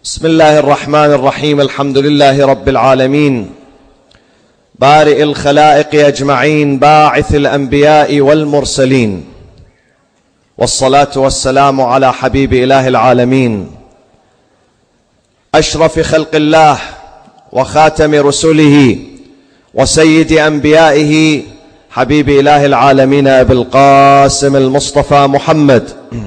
بسم الله الرحمن الرحيم. الحمد لله رب العالمين، بارئ الخلائق أجمعين، باعث الأنبياء والمرسلين، والصلاة والسلام على حبيب إله العالمين، أشرف خلق الله وخاتم رسله وسيد أنبيائه، حبيب إله العالمين أبي القاسم المصطفى محمد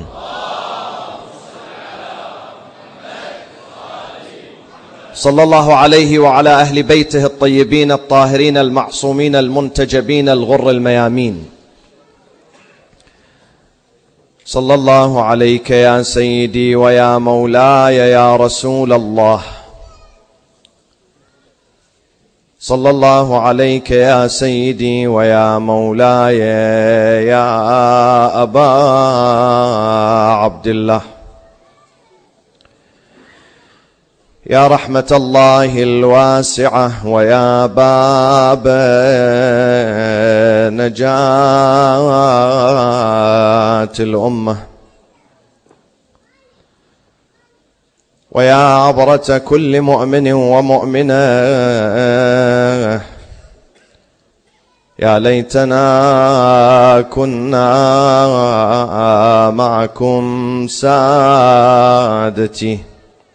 صلى الله عليه وعلى أهل بيته الطيبين الطاهرين المعصومين المنتجبين الغر الميامين. صلى الله عليك يا سيدي ويا مولاي يا رسول الله، صلى الله عليك يا سيدي ويا مولاي يا أبا عبد الله، يا رحمة الله الواسعة ويا باب نجاة الأمة، ويا عبرة كل مؤمن ومؤمنة، يا ليتنا كنا معكم سادتي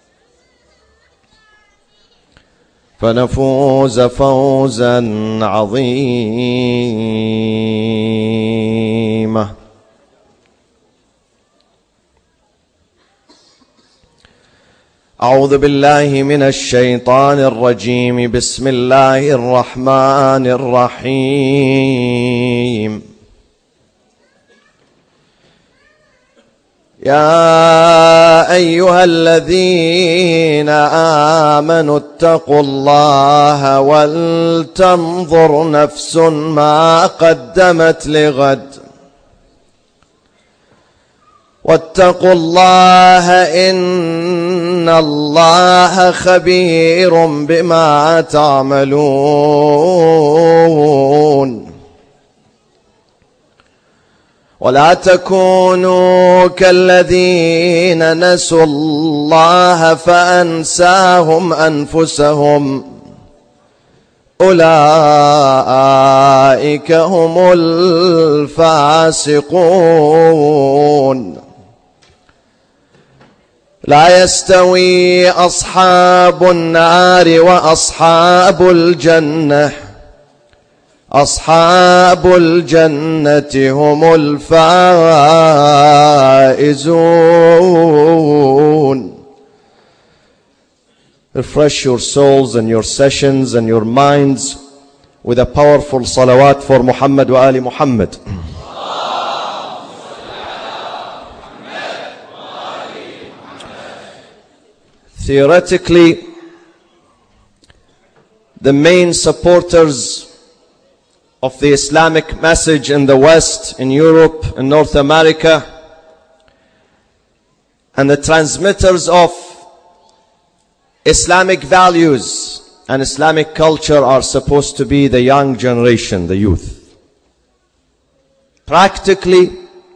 فنفوز فوزا عظيما. أعوذ بالله من الشيطان الرجيم. بسم الله الرحمن الرحيم. يا أيها الذين آمنوا اتقوا الله ولتنظر نفس ما قدمت لغد واتقوا الله إن الله خبير بما تعملون. ولا تكونوا كالذين نسوا الله فأنساهم أنفسهم أولئك هم الفاسقون. لا يستوي أصحاب النار وأصحاب الجنة، أصحاب الجنة هم الفائزون. Refresh your souls and your sessions and your minds with a powerful salawat for Muhammad wa Ali Muhammad. Theoretically, the main supporters of the Islamic message in the West, in Europe, in North America, and the transmitters of Islamic values and Islamic culture are supposed to be the young generation, the youth. Practically,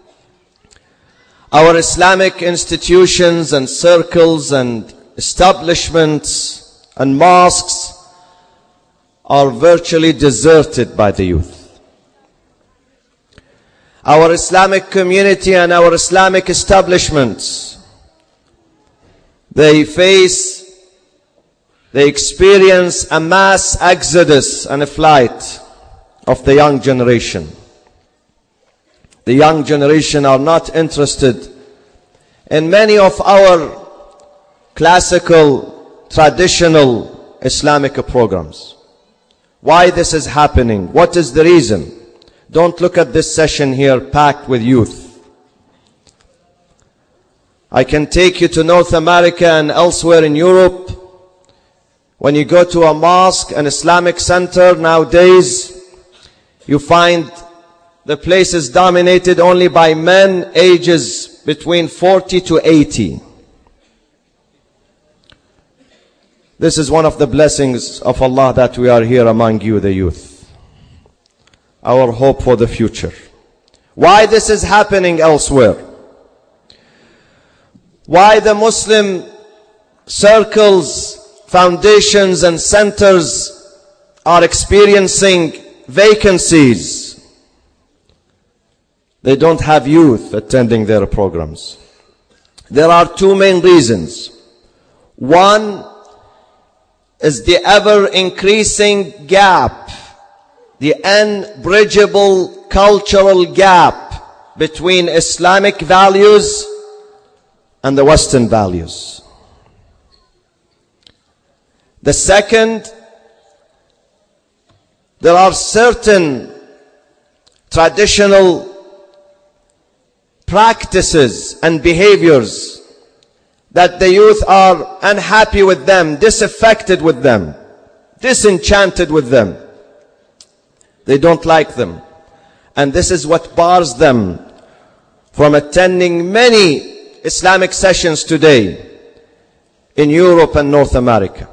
our Islamic institutions and circles and establishments and mosques are virtually deserted by the youth. Our Islamic community and our Islamic establishments, they experience a mass exodus and a flight of the young generation. The young generation are not interested in many of our classical, traditional Islamic programs. Why this is happening? What is the reason? Don't look at this session here packed with youth. I can take you to North America and elsewhere in Europe. When you go to a mosque, an Islamic center nowadays, you find the place is dominated only by men ages between 40 to 80. This is one of the blessings of Allah that we are here among you, the youth. Our hope for the future. Why this is happening elsewhere? Why the Muslim circles, foundations and centers are experiencing vacancies. They don't have youth attending their programs. There are two main reasons. One is the ever-increasing gap, the unbridgeable cultural gap between Islamic values and the Western values. The second, there are certain traditional practices and behaviors that the youth are unhappy with them, disaffected with them, disenchanted with them. They don't like them. And this is what bars them from attending many Islamic sessions today in Europe and North America.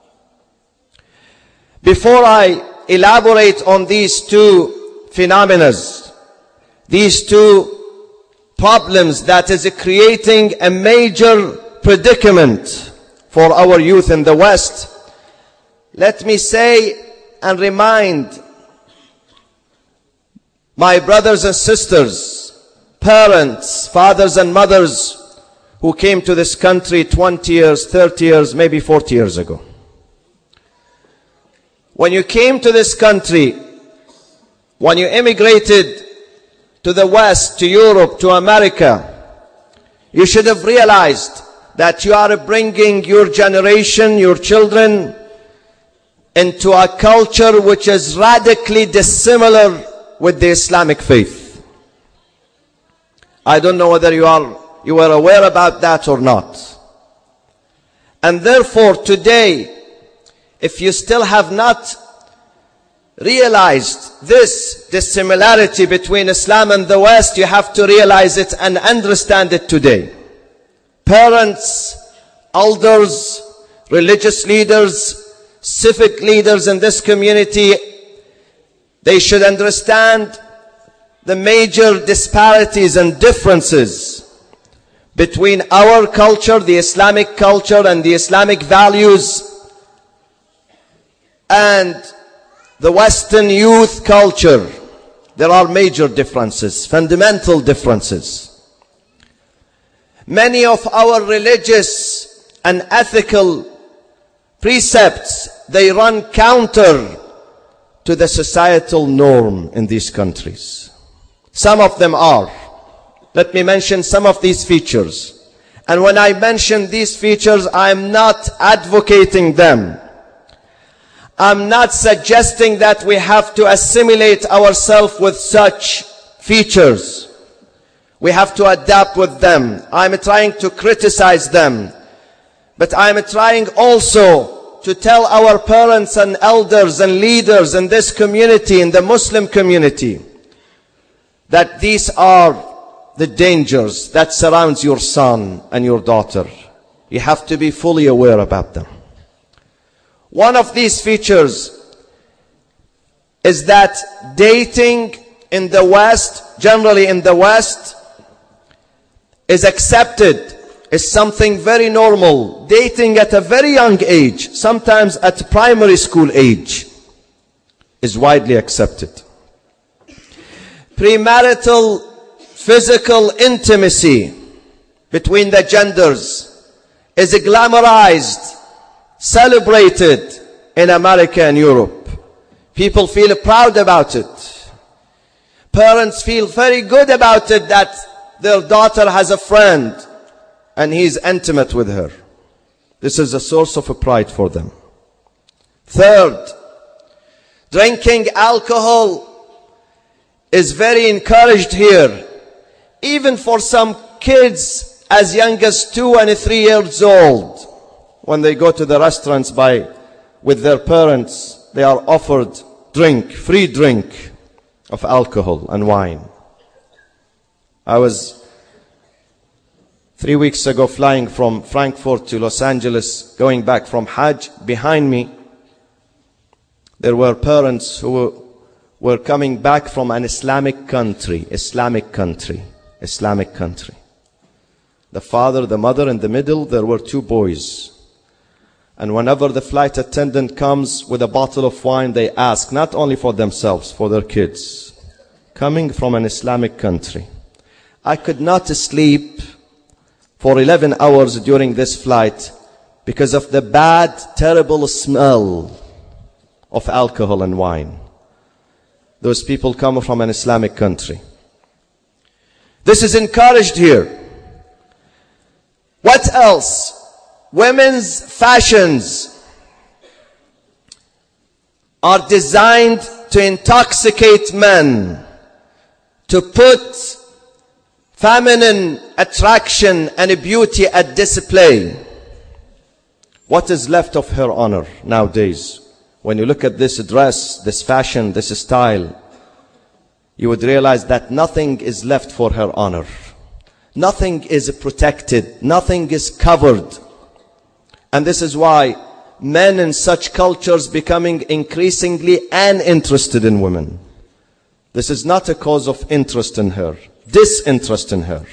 Before I elaborate on these two phenomena, these two problems that is creating a major predicament for our youth in the West, let me say and remind my brothers and sisters, parents, fathers and mothers who came to this country 20 years, 30 years, maybe 40 years ago. When you came to this country, when you immigrated to the West, to Europe, to America, you should have realized that you are bringing your generation, your children, into a culture which is radically dissimilar with the Islamic faith. I don't know whether you are aware about that or not. And therefore today, if you still have not realized this dissimilarity between Islam and the West, you have to realize it and understand it today. Parents, elders, religious leaders, civic leaders in this community, they should understand the major disparities and differences between our culture, the Islamic culture and the Islamic values, and the Western youth culture. There are major differences, fundamental differences. Many of our religious and ethical precepts, they run counter to the societal norm in these countries. Some of them are. Let me mention some of these features. And when I mention these features, I am not advocating them. I'm not suggesting that we have to assimilate ourselves with such features. We have to adapt with them. I'm trying to criticize them. But I'm trying also to tell our parents and elders and leaders in this community, in the Muslim community, that these are the dangers that surrounds your son and your daughter. You have to be fully aware about them. One of these features is that dating in the West, generally in the West, is accepted, is something very normal. Dating at a very young age, sometimes at primary school age, is widely accepted. Premarital physical intimacy between the genders is glamorized, celebrated in America and Europe. People feel proud about it. Parents feel very good about it that their daughter has a friend and he's intimate with her. This is a source of pride for them. Third, drinking alcohol is very encouraged here. Even for some kids as young as 2 and 3 years old. When they go to the restaurants with their parents, they are offered free drink of alcohol and wine. I was 3 weeks ago flying from Frankfurt to Los Angeles, going back from Hajj. Behind me, there were parents who were coming back from an Islamic country. The father, the mother, in the middle, there were 2 boys. And whenever the flight attendant comes with a bottle of wine, they ask not only for themselves, for their kids. Coming from an Islamic country. I could not sleep for 11 hours during this flight because of the bad, terrible smell of alcohol and wine. Those people come from an Islamic country. This is encouraged here. What else? Women's fashions are designed to intoxicate men, to put feminine attraction and beauty at display. What is left of her honor nowadays? When you look at this dress, this fashion, this style, you would realize that nothing is left for her honor. Nothing is protected. Nothing is covered. And this is why men in such cultures becoming increasingly uninterested in women. This is not a cause of interest in her, disinterest in her.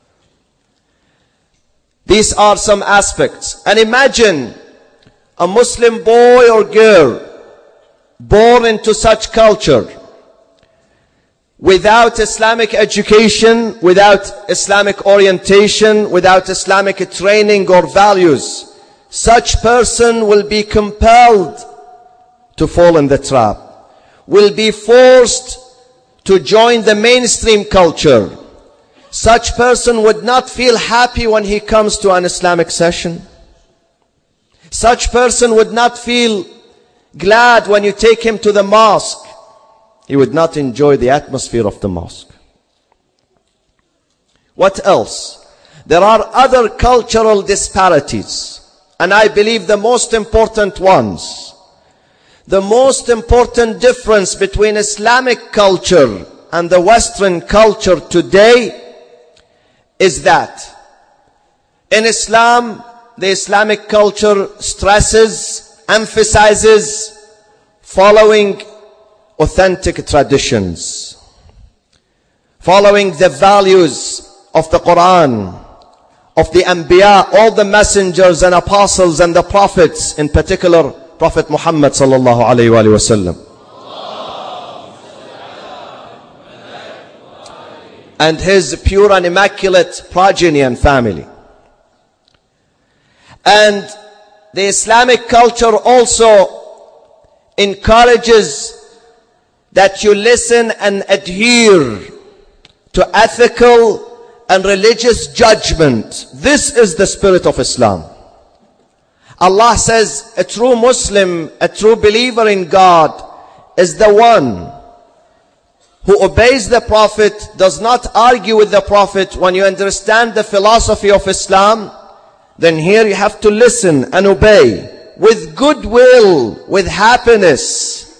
These are some aspects. And imagine a Muslim boy or girl born into such culture, without Islamic education, without Islamic orientation, without Islamic training or values. Such person will be compelled to fall in the trap, will be forced to join the mainstream culture. Such person would not feel happy when he comes to an Islamic session. Such person would not feel glad when you take him to the mosque. He would not enjoy the atmosphere of the mosque. What else? There are other cultural disparities, and I believe the most important ones. The most important difference between Islamic culture and the Western culture today is that in Islam, the Islamic culture stresses, emphasizes following authentic traditions, following the values of the Quran, of the Anbiya, all the messengers and apostles and the prophets, in particular Prophet Muhammad sallallahu alayhi wa sallam, and his pure and immaculate progeny and family. And the Islamic culture also encourages that you listen and adhere to ethical and religious judgment. This is the spirit of Islam. Allah says a true Muslim, a true believer in God is the one who obeys the Prophet, does not argue with the Prophet. When you understand the philosophy of Islam, then here you have to listen and obey with goodwill, with happiness.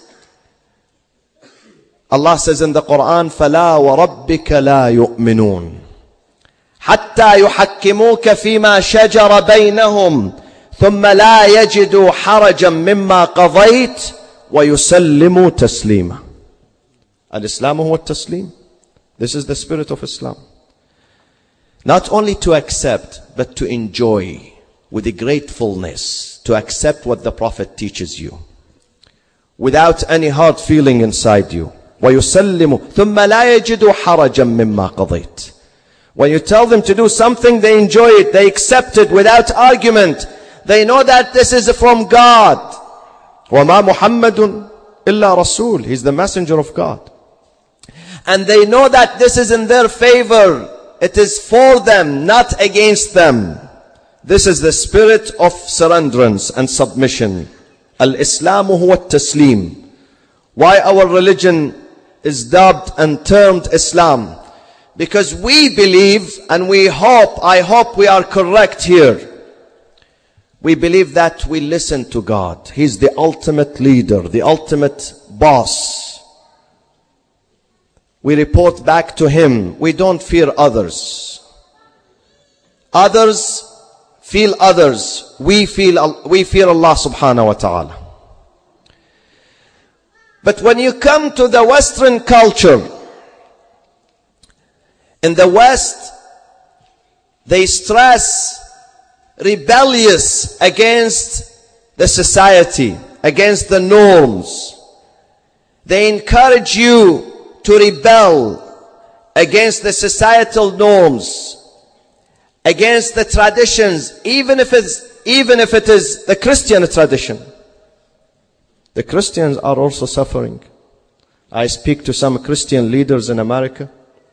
Allah says in the Quran, فَلَا وَرَبِّكَ لَا يُؤْمِنُونَ حَتَّى يُحَكِّمُوكَ فِيمَا شَجَرَ بَيْنَهُمْ ثُمَّ لَا يَجِدُوا حَرَجًا مِمَّا قَضَيْتَ وَيُسَلِّمُوا تَسْلِيمًا. Al-Islam huwa at-taslim. This is the spirit of Islam. Not only to accept, but to enjoy with a gratefulness, to accept what the Prophet teaches you, without any hard feeling inside you. وَيُسَلِّمُوا ثُمَّ لَا يَجِدُوا حَرَجًا مِمَّا قَضَيْتَ. When you tell them to do something, they enjoy it, they accept it without argument. They know that this is from God. وَمَا مُحَمَّدٌ إِلَّا رَسُولٌ. He's the messenger of God. And they know that this is in their favor. It is for them, not against them. This is the spirit of surrenderance and submission. Al-Islam huwa at-taslim. Why our religion is dubbed and termed Islam? Because we believe, and we hope, I hope we are correct here. We believe that we listen to God. He's the ultimate leader, the ultimate boss. We report back to Him. We don't fear others. Others feel others. We fear Allah subhanahu wa ta'ala. But when you come to the Western culture, in the West, they stress rebellious against the society, against the norms. They encourage you to rebel against the societal norms, against the traditions, even if it is the Christian tradition. The Christians are also suffering. I speak to some Christian leaders in America,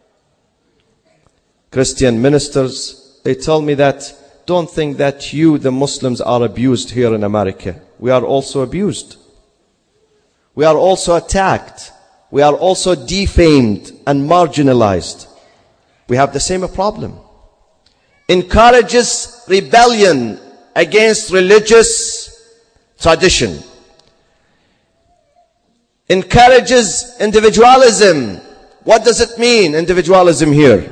Christian ministers. They tell me that, don't think that you, the Muslims, are abused here in America. We are also abused. We are also attacked. We are also defamed and marginalized. We have the same problem. Encourages rebellion against religious tradition. Encourages individualism. What does it mean, individualism here?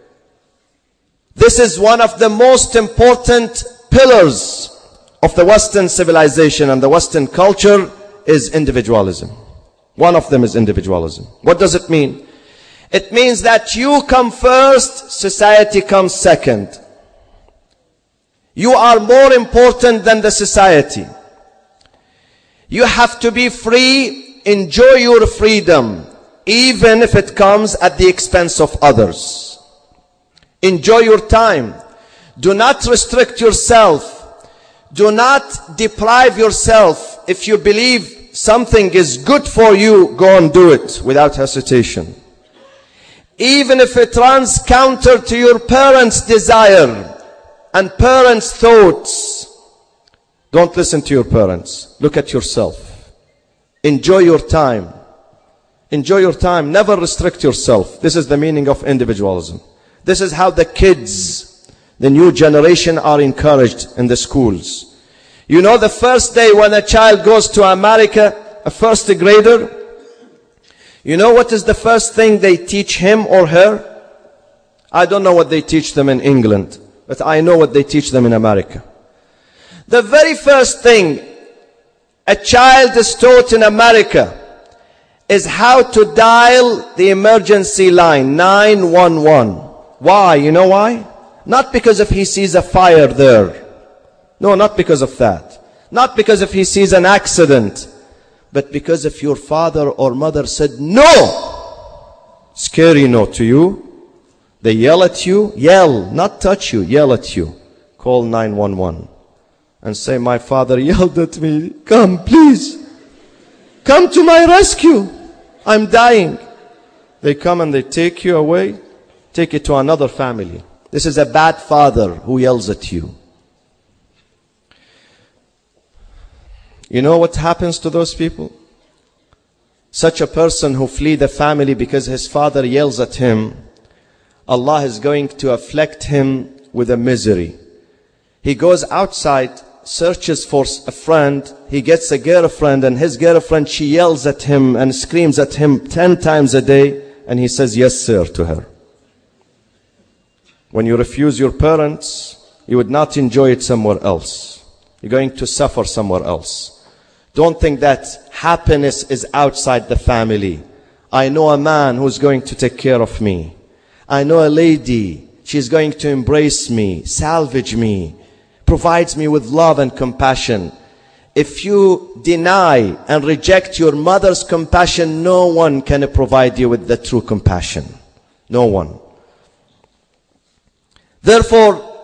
This is one of the most important pillars of the Western civilization and the Western culture is individualism. One of them is individualism. What does it mean? It means that you come first, society comes second. You are more important than the society. You have to be free, enjoy your freedom, even if it comes at the expense of others. Enjoy your time. Do not restrict yourself. Do not deprive yourself. If you believe something is good for you, go and do it without hesitation. Even if it runs counter to your parents' desire and parents' thoughts, don't listen to your parents. Look at yourself. Enjoy your time. Enjoy your time. Never restrict yourself. This is the meaning of individualism. This is how the kids, the new generation, are encouraged in the schools. You know, the first day when a child goes to America, a first grader, you know what is the first thing they teach him or her? I don't know what they teach them in England, but I know what they teach them in America. The very first thing a child is taught in America is how to dial the emergency line, 911. Why? You know why? Not because if he sees a fire there. No, not because of that. Not because if he sees an accident. But because if your father or mother said no, scary no to you, they yell at you, yell, not touch you, yell at you. Call 911 and say, my father yelled at me, come please, come to my rescue, I'm dying. They come and they take you away, take you to another family. This is a bad father who yells at you. You know what happens to those people? Such a person who flee the family because his father yells at him, Allah is going to afflict him with a misery. He goes outside, searches for a friend, he gets a girlfriend, and his girlfriend, she yells at him and screams at him 10 times a day, and he says yes sir to her. When you refuse your parents, you would not enjoy it somewhere else. You're going to suffer somewhere else. Don't think that happiness is outside the family. I know a man who's going to take care of me. I know a lady, she's going to embrace me, salvage me, provides me with love and compassion. If you deny and reject your mother's compassion, no one can provide you with the true compassion. No one. Therefore,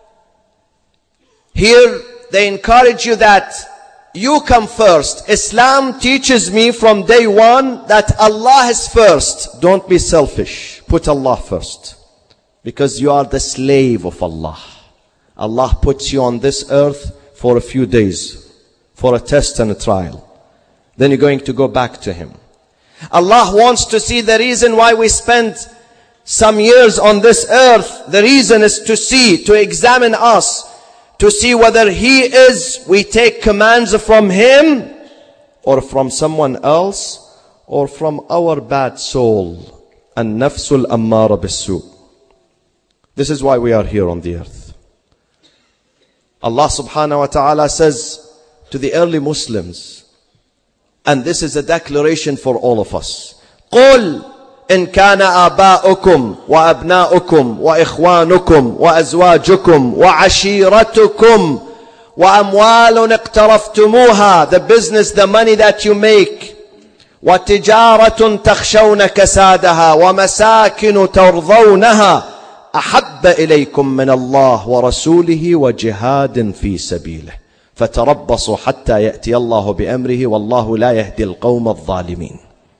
here they encourage you that you come first. Islam teaches me from day one that Allah is first. Don't be selfish. Put Allah first. Because you are the slave of Allah. Allah puts you on this earth for a few days, for a test and a trial. Then you're going to go back to Him. Allah wants to see the reason why we spend some years on this earth. The reason is to see, to examine us, to see whether we take commands from Him or from someone else or from our bad soul. An-nafsul ammara bis-su. This is why we are here on the earth. Allah subhanahu wa ta'ala says to the early Muslims, and this is a declaration for all of us, قُلْ إن كان آباؤكم وأبناؤكم وإخوانكم وأزواجكم وعشيرتكم وأموال اقترفتموها, the business, the money that you make, وتجارة تخشون كسادها ومساكن ترضونها أحب إليكم من الله ورسوله وجهاد في سبيله فتربصوا حتى يأتي الله بأمره والله لا يهدي القوم الظالمين.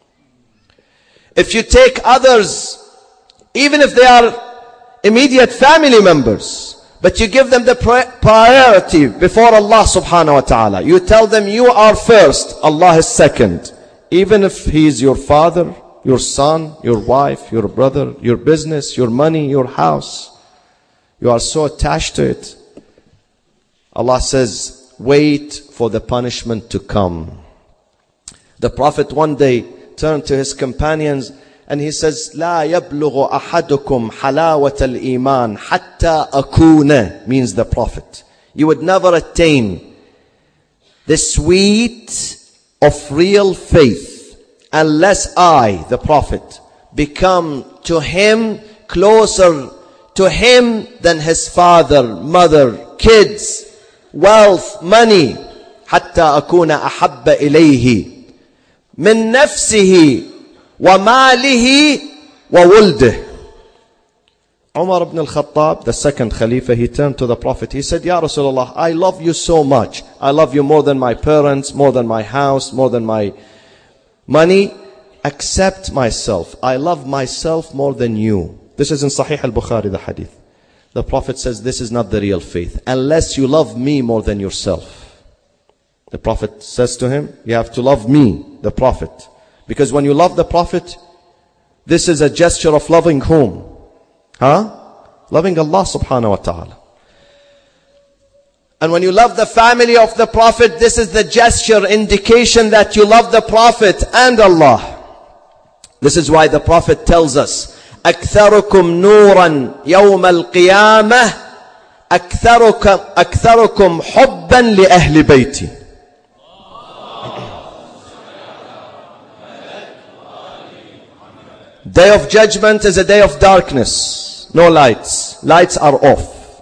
If you take others, even if they are immediate family members, but you give them the priority before Allah subhanahu wa ta'ala, you tell them you are first, Allah is second, even if he is your father, your son, your wife, your brother, your business, your money, your house, you are so attached to it. Allah says, wait for the punishment to come. The Prophet one day turned to his companions and he says, لا يبلغ أحدكم حلاوة الإيمان حتى أكون, means the Prophet. You would never attain the sweet of real faith unless I, the Prophet, become to him closer to him than his father, mother, kids, wealth, money. حتى أكون أحب إليه من نفسه وماله وولده. Umar ibn al-Khattab, the second Khalifa, he turned to the Prophet. He said, Ya Rasulullah, I love you so much. I love you more than my parents, more than my house, more than my money. Accept myself. I love myself more than you. This is in Sahih al-Bukhari, the hadith. The Prophet says, this is not the real faith. Unless you love me more than yourself. The Prophet says to him, you have to love me, the Prophet. Because when you love the Prophet, this is a gesture of loving whom? Loving Allah subhanahu wa ta'ala. And when you love the family of the Prophet, this is the gesture, indication that you love the Prophet and Allah. This is why the Prophet tells us, أكثركم نورا يوم القيامة أكثركم حبا لأهل بيتي. Day of judgment is a day of darkness. No lights. Lights are off.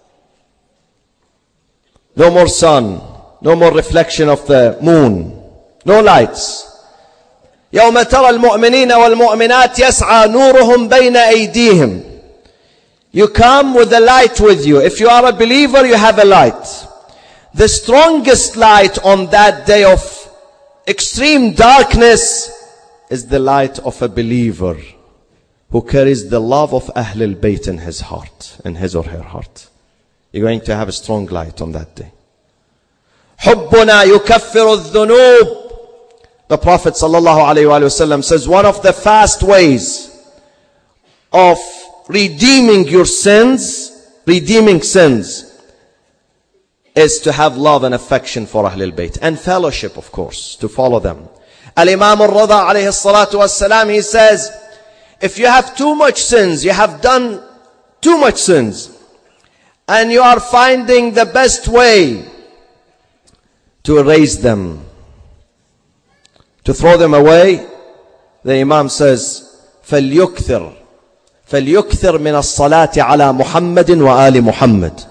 No more sun. No more reflection of the moon. No lights. يوم ترى المؤمنين والمؤمنات يسعى نورهم بين أيديهم. You come with the light with you. If you are a believer, you have a light. The strongest light on that day of extreme darkness is the light of a believer who carries the love of Ahlul Bayt in his heart, in his or her heart. You're going to have a strong light on that day. حُبُّنَا يُكَفِّرُ الذُّنُوبِ. The Prophet ﷺ says, one of the fast ways of redeeming your sins, redeeming sins, is to have love and affection for Ahlul Bayt. And fellowship, of course, to follow them. Al-Imam al-Rida alayhi salatu wassalam, he says, if you have too much sins, you have done too much sins, and you are finding the best way to erase them, to throw them away, the Imam says, فَلْيُكْثِرْ مِنَ الصَّلَاةِ عَلَى مُحَمَّدٍ وَآلِ مُحَمَّدٍ.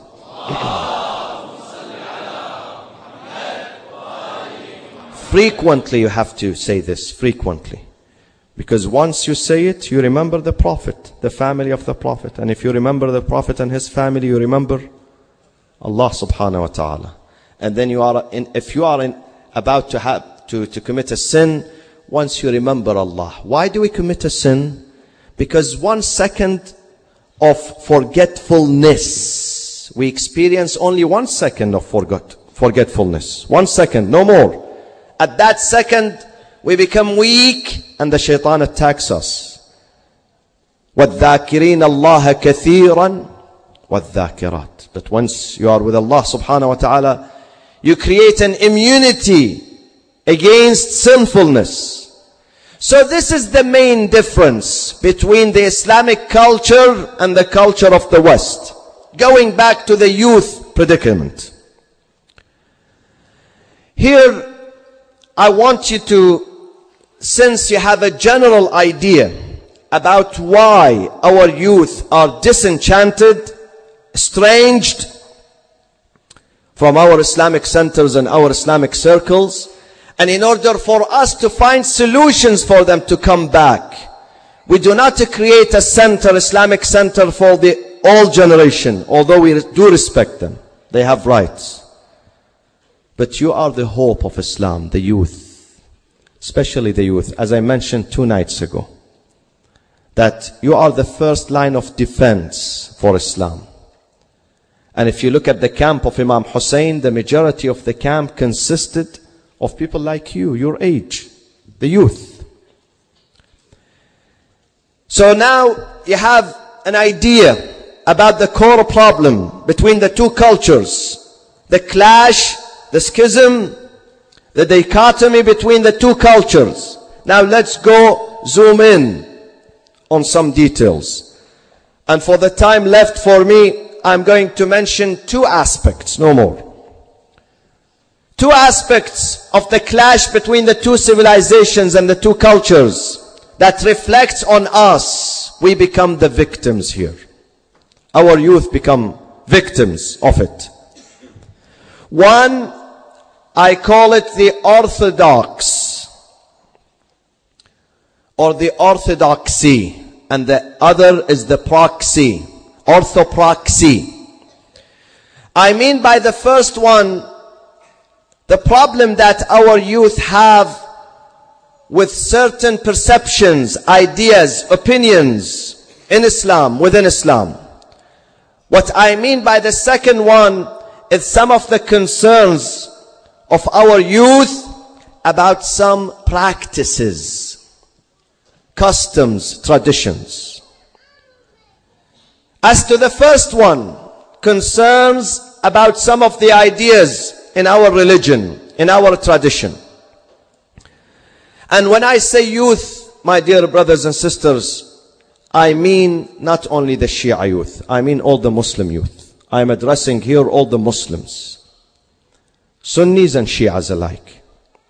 Frequently you have to say this, frequently. Because once you say it, you remember the Prophet, the family of the Prophet. And if you remember the Prophet and his family, you remember Allah subhanahu wa ta'ala. And then if you are about to commit a sin, once you remember Allah. Why do we commit a sin? Because 1 second of forgetfulness, we experience only 1 second of forgetfulness. 1 second, no more. At that second, we become weak and the shaitan attacks us. وَالذَّاكِرِينَ اللَّهَ كَثِيرًا وَالذَّاكِرَاتِ. But once you are with Allah subhanahu wa ta'ala, you create an immunity against sinfulness. So this is the main difference between the Islamic culture and the culture of the West. Going back to the youth predicament. Here, I want you to, since you have a general idea about why our youth are disenchanted, estranged from our Islamic centers and our Islamic circles. And in order for us to find solutions for them to come back, we do not create a center, Islamic center for the old generation, although we do respect them. They have rights. But you are the hope of Islam, the youth, especially the youth, as I mentioned 2 nights ago, that you are the first line of defense for Islam. And if you look at the camp of Imam Hussein, the majority of the camp consisted of people like you, your age, the youth. So now you have an idea about the core problem between the two cultures, the clash, the schism, the dichotomy between the two cultures. Now let's go zoom in on some details. And for the time left for me, I'm going to mention 2 aspects, no more. 2 aspects of the clash between the 2 civilizations and the 2 cultures that reflects on us. We become the victims here. Our youth become victims of it. One, I call it the orthodox or the orthodoxy, and the other is the proxy, orthopraxy. I mean by the first one, the problem that our youth have with certain perceptions, ideas, opinions in Islam, within Islam. What I mean by the second one is some of the concerns of our youth about some practices, customs, traditions. As to the first one, concerns about some of the ideas in our religion, in our tradition. And when I say youth, my dear brothers and sisters, I mean not only the Shia youth, I mean all the Muslim youth. I am addressing here all the Muslims, Sunnis and Shias alike.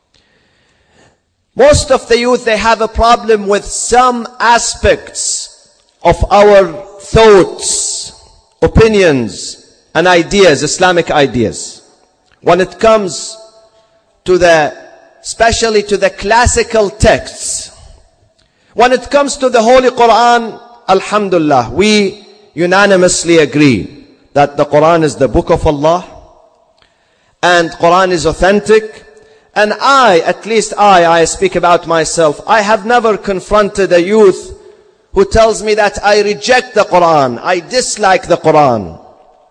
Most of the youth, they have a problem with some aspects of our thoughts, opinions, and ideas, Islamic ideas. When it comes to especially to the classical texts, when it comes to the Holy Quran, alhamdulillah, we unanimously agree that the Quran is the book of Allah and Quran is authentic. And at least I speak about myself, I have never confronted a youth who tells me that I reject the Quran, I dislike the Quran,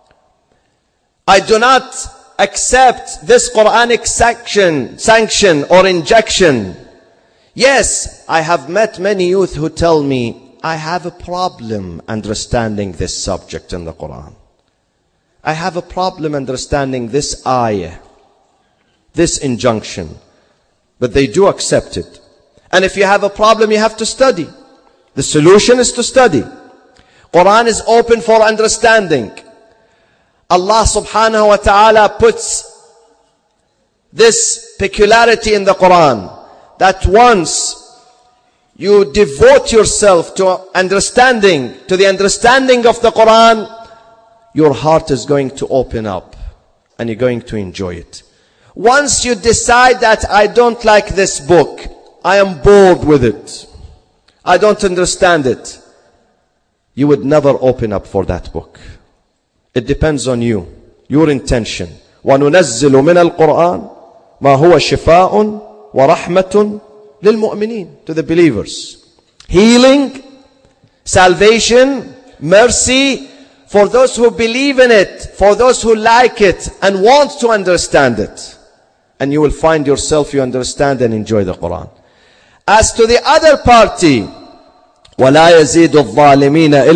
I do not accept this Quranic sanction or injection. Yes, I have met many youth who tell me, I have a problem understanding this subject in the Quran. I have a problem understanding this ayah, this injunction. But they do accept it. And if you have a problem, you have to study. The solution is to study. Quran is open for understanding. Allah subhanahu wa ta'ala puts this peculiarity in the Quran, that once you devote yourself to the understanding of the Quran, your heart is going to open up and you're going to enjoy it. Once you decide that I don't like this book, I am bored with it, I don't understand it, you would never open up for that book. It depends on you, your intention. وَنُنَزِّلُ مِنَ الْقُرْآنِ مَا هُوَ شِفَاءٌ وَرَحْمَةٌ لِلْمُؤْمِنِينَ, to the believers. Healing, salvation, mercy, for those who believe in it, for those who like it and want to understand it. And you will find yourself, you understand and enjoy the Quran. As to the other party, وَلَا يَزِيدُ الظَّالِمِينَ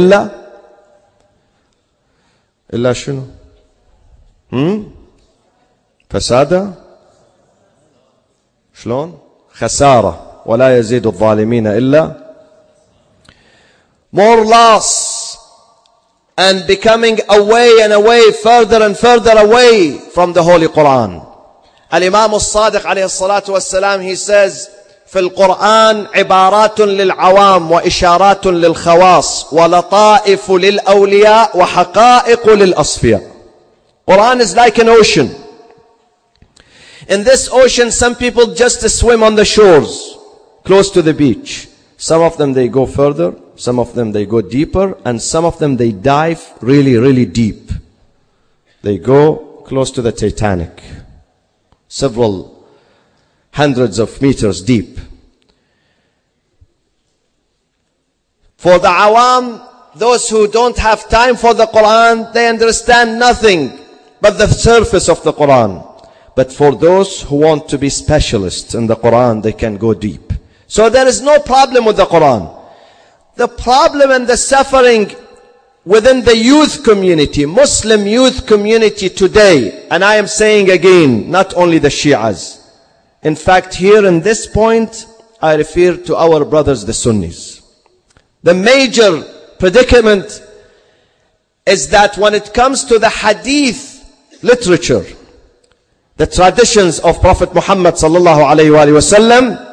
إِلَّا شنو؟ فسادا؟ شلون؟ خسارة. ولا يزيد الظالمين إلا more loss, and becoming away and away, further and further away from the Holy Quran. Al-Imam al-Sadiq alayhi salatu wassalam, he says, في القرآن عبارات للعوام وإشارات للخواص ولطائف للأولياء وحقائق للأصفياء. Quran is like an ocean. In this ocean, some people just swim on the shores, close to the beach. Some of them, they go further. Some of them, they go deeper. And some of them, they dive really, really deep. They go close to the Titanic, several hundreds of meters deep. For the awam, those who don't have time for the Quran, they understand nothing but the surface of the Quran. But for those who want to be specialists in the Quran, they can go deep. So there is no problem with the Quran. The problem and the suffering within the youth community, Muslim youth community today, and I am saying again, not only the Shias. In fact, here in this point, I refer to our brothers, the Sunnis. The major predicament is that when it comes to the hadith literature, the traditions of Prophet Muhammad sallallahu alayhi wa sallam,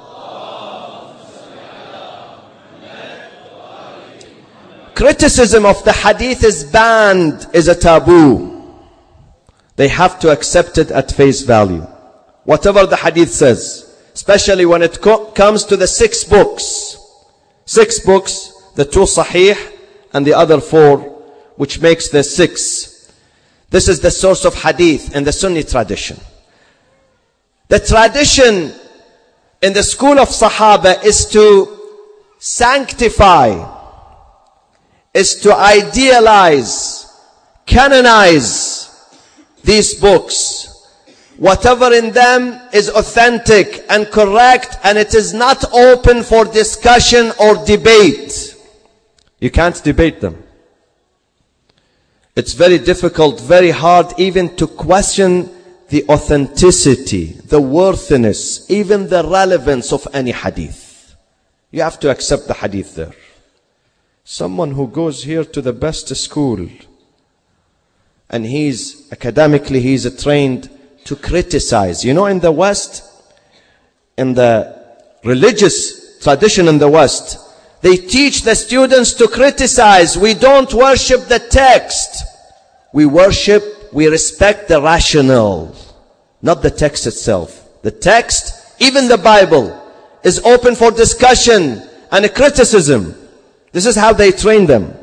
criticism of the hadith is banned, is a taboo. They have to accept it at face value. Whatever the hadith says, especially when it comes to the 6 books. 6 books, the 2 Sahih and the other 4, which makes the 6. This is the source of hadith in the Sunni tradition. The tradition in the school of Sahaba is to sanctify, is to idealize, canonize these books. Whatever in them is authentic and correct, and it is not open for discussion or debate. You can't debate them. It's very difficult, very hard even to question the authenticity, the worthiness, even the relevance of any hadith. You have to accept the hadith there. Someone who goes here to the best school and he's trained to criticize. You know, in the West, in the religious tradition in the West, they teach the students to criticize. We don't worship the text. We respect the rationale, not the text itself. The text, even the Bible, is open for discussion and criticism. This is how they train them.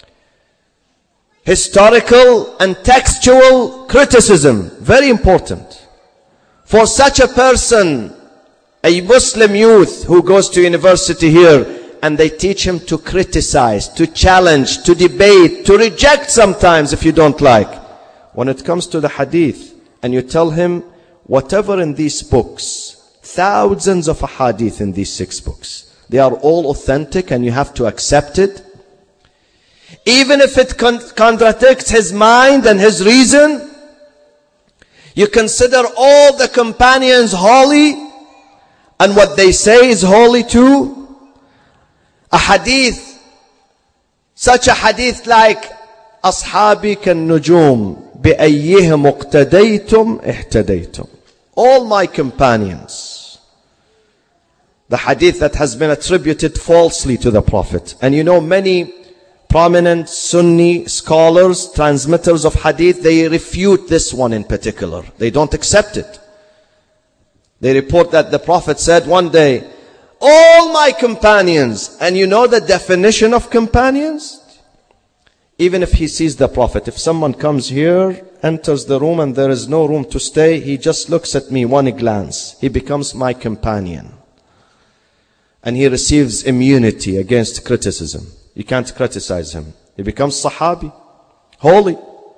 Historical and textual criticism, very important. For such a person, a Muslim youth who goes to university here, and they teach him to criticize, to challenge, to debate, to reject sometimes if you don't like. When it comes to the hadith, and you tell him, whatever in these books, thousands of hadith in these 6 books, they are all authentic and you have to accept it. Even if it contradicts his mind and his reason, you consider all the companions holy, and what they say is holy too. A hadith, such a hadith like أصحابي كالنجوم بأيهم اقتديتم اهتديتم. All my companions. The hadith that has been attributed falsely to the Prophet. And you know, many prominent Sunni scholars, transmitters of hadith, they refute this one in particular. They don't accept it. They report that the Prophet said one day, all my companions. And you know the definition of companions? Even if he sees the Prophet, if someone comes here, enters the room and there is no room to stay, he just looks at me one glance. He becomes my companion. And he receives immunity against criticism. You can't criticize him. He becomes Sahabi, holy.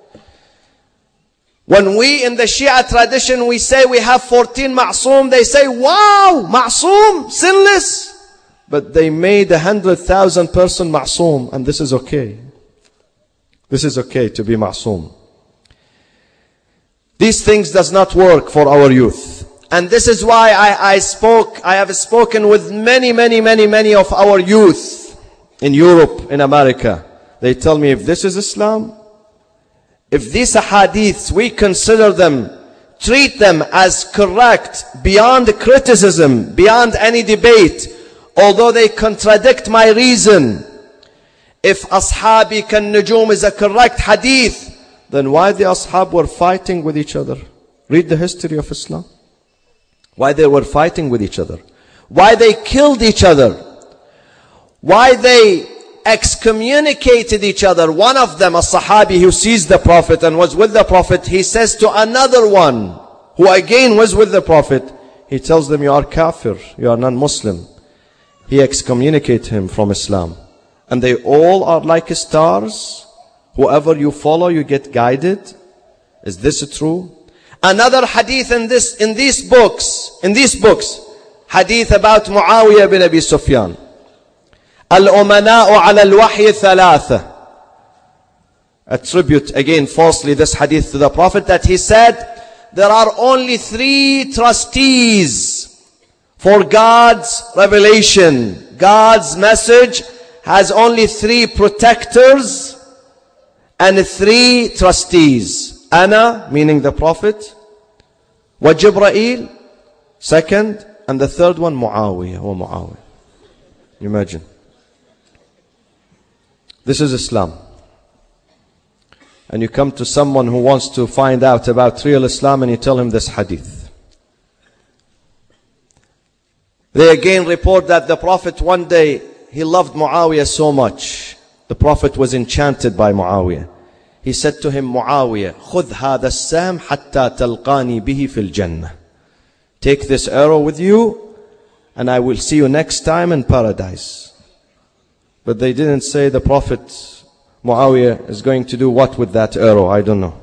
When we in the Shia tradition, we say we have 14 ma'soom, they say, wow, ma'soom, sinless. But they made 100,000 person ma'soom, and this is okay. This is okay to be ma'soom. These things does not work for our youth. And this is why I have spoken with many of our youth in Europe, in America. They tell me, if this is Islam, if these hadiths, we consider them, treat them as correct, beyond criticism, beyond any debate, although they contradict my reason. If Ashabi kan nujum is a correct hadith, then why the ashab were fighting with each other? Read the history of Islam. Why they were fighting with each other. Why they killed each other. Why they excommunicated each other. One of them, a Sahabi who sees the Prophet and was with the Prophet, he says to another one, who again was with the Prophet, he tells them, you are kafir, you are non-Muslim. He excommunicates him from Islam. And they all are like stars. Whoever you follow, you get guided. Is this true? Another hadith in these books, hadith about Muawiyah bin Abi Sufyan. Al-umana'u ala al-wahyi thalatha. Attribute again falsely this hadith to the Prophet, that he said, there are only 3 trustees for God's revelation. God's message has only 3 protectors and 3 trustees. Ana, meaning the Prophet, wa Jibreel, second, and the third one, Muawiyah. Imagine. This is Islam. And you come to someone who wants to find out about real Islam and you tell him this hadith. They again report that the Prophet one day, he loved Muawiyah so much. The Prophet was enchanted by Muawiyah. He said to him, Muawiyah, خُذْ هَذَا السَّهْمْ حَتَّى تَلْقَانِي بِهِ فِي الْجَنَّةِ. Take this arrow with you and I will see you next time in paradise. But they didn't say the Prophet Muawiyah is going to do what with that arrow? I don't know.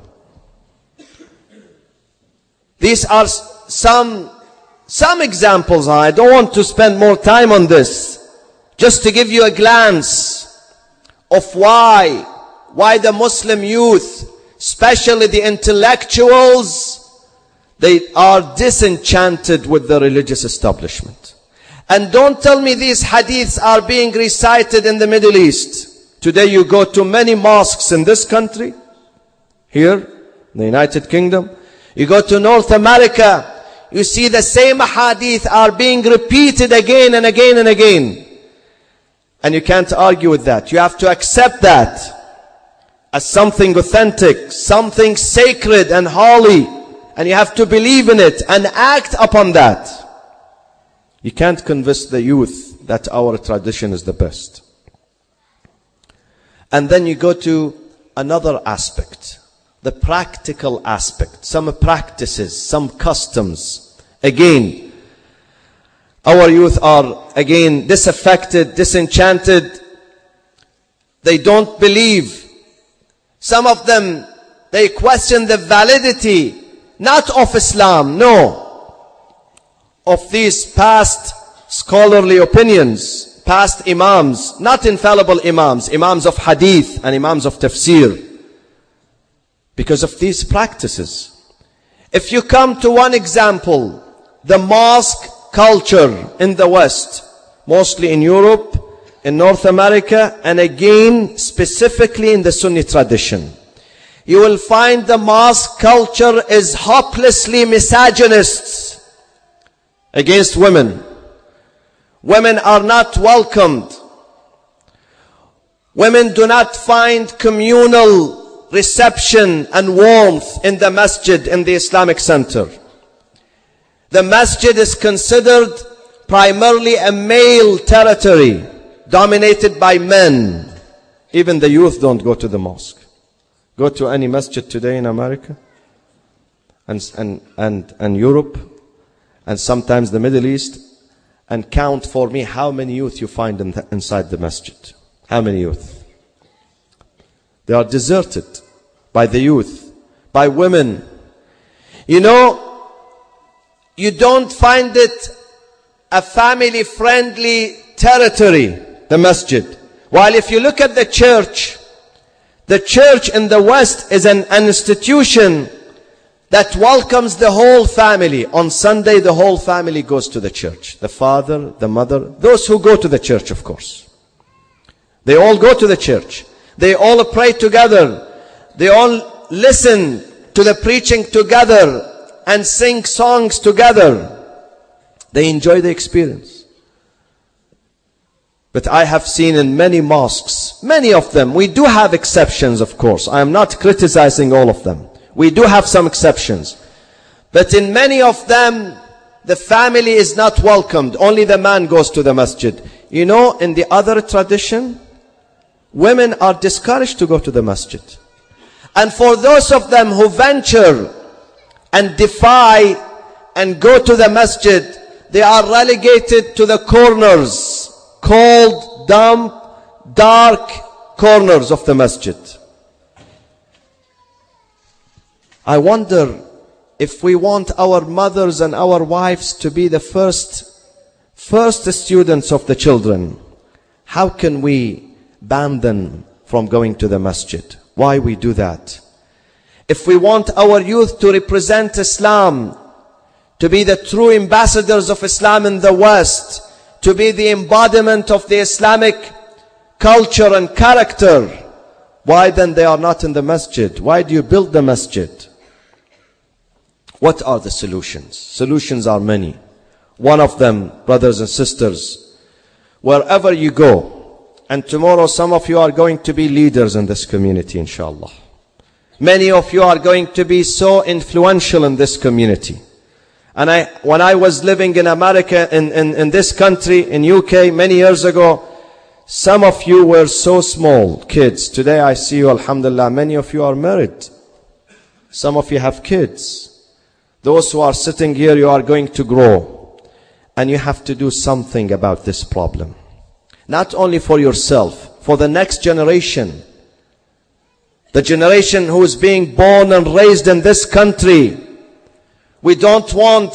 These are some examples. I don't want to spend more time on this. Just to give you a glance of why the Muslim youth, especially the intellectuals, they are disenchanted with the religious establishment. And don't tell me these hadiths are being recited in the Middle East. Today you go to many mosques in this country, here, in the United Kingdom. You go to North America, you see the same hadith are being repeated again and again and again. And you can't argue with that. You have to accept that as something authentic, something sacred and holy. And you have to believe in it and act upon that. You can't convince the youth that our tradition is the best. And then you go to another aspect, the practical aspect, some practices, some customs. Again, our youth are again disaffected, disenchanted. They don't believe. Some of them, they question the validity, not of Islam, no, of these past scholarly opinions. Past imams, not infallible imams, imams of hadith and imams of tafsir. Because of these practices. If you come to one example, the mosque culture in the West, mostly in Europe, in North America, and again specifically in the Sunni tradition, you will find the mosque culture is hopelessly misogynist against women. Women are not welcomed. Women do not find communal reception and warmth in the masjid, in the Islamic center. The masjid is considered primarily a male territory dominated by men. Even the youth don't go to the mosque. Go to any masjid today in America and Europe and sometimes the Middle East, and count for me how many youth you find inside the masjid. How many youth? They are deserted by the youth, by women. You know, you don't find it a family-friendly territory, the masjid. While if you look at the church in the West is an institution that welcomes the whole family. On Sunday, the whole family goes to the church. The father, the mother, those who go to the church, of course. They all go to the church. They all pray together. They all listen to the preaching together and sing songs together. They enjoy the experience. But I have seen in many mosques, many of them, we do have exceptions, of course. I am not criticizing all of them. We do have some exceptions. But in many of them, the family is not welcomed. Only the man goes to the masjid. You know, in the other tradition, women are discouraged to go to the masjid. And for those of them who venture and defy and go to the masjid, they are relegated to the corners, cold, damp, dark corners of the masjid. I wonder if we want our mothers and our wives to be the first students of the children, how can we ban them from going to the masjid? Why we do that? If we want our youth to represent Islam, to be the true ambassadors of Islam in the West, to be the embodiment of the Islamic culture and character, why then they are not in the masjid? Why do you build the masjid? What are the solutions? Solutions are many. One of them, brothers and sisters, wherever you go, and tomorrow some of you are going to be leaders in this community, inshallah. Many of you are going to be so influential in this community. And when I was living in America, in this country, in UK, many years ago, some of you were so small, kids. Today I see you, alhamdulillah, many of you are married. Some of you have kids. Those who are sitting here, you are going to grow. And you have to do something about this problem. Not only for yourself, for the next generation. The generation who is being born and raised in this country. We don't want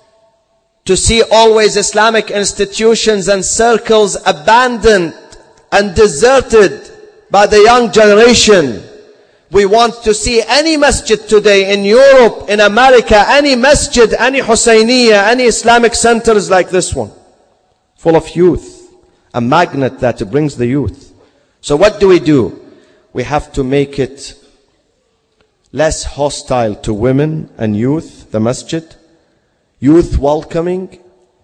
to see always Islamic institutions and circles abandoned and deserted by the young generation. We want to see any masjid today in Europe, in America, any masjid, any Husayniyah, any Islamic centers like this one, full of youth, a magnet that brings the youth. So what do? We have to make it less hostile to women and youth, the masjid, youth welcoming,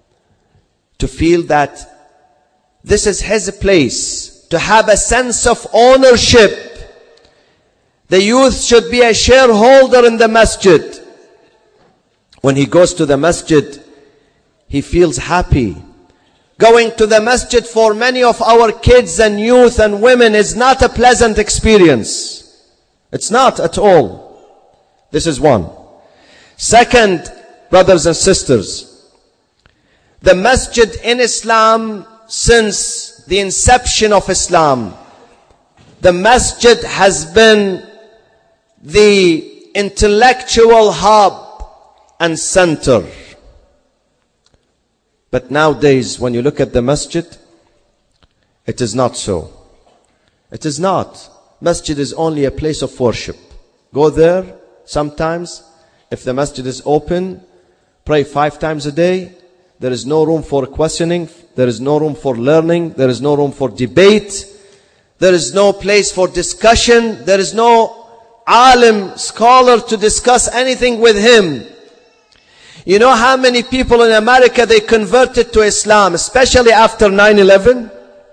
to feel that this is his place, to have a sense of ownership. The youth should be a shareholder in the masjid. When he goes to the masjid, he feels happy. Going to the masjid for many of our kids and youth and women is not a pleasant experience. It's not at all. This is one. Second, brothers and sisters, the masjid in Islam, since the inception of Islam, the masjid has been the intellectual hub and center. But nowadays, when you look at the masjid, it is not so. It is not. Masjid is only a place of worship. Go there sometimes. If the masjid is open, pray 5 times a day. There is no room for questioning. There is no room for learning. There is no room for debate. There is no place for discussion. There is no alim, scholar to discuss anything with him. You know how many people in America, they converted to Islam, especially after 9/11?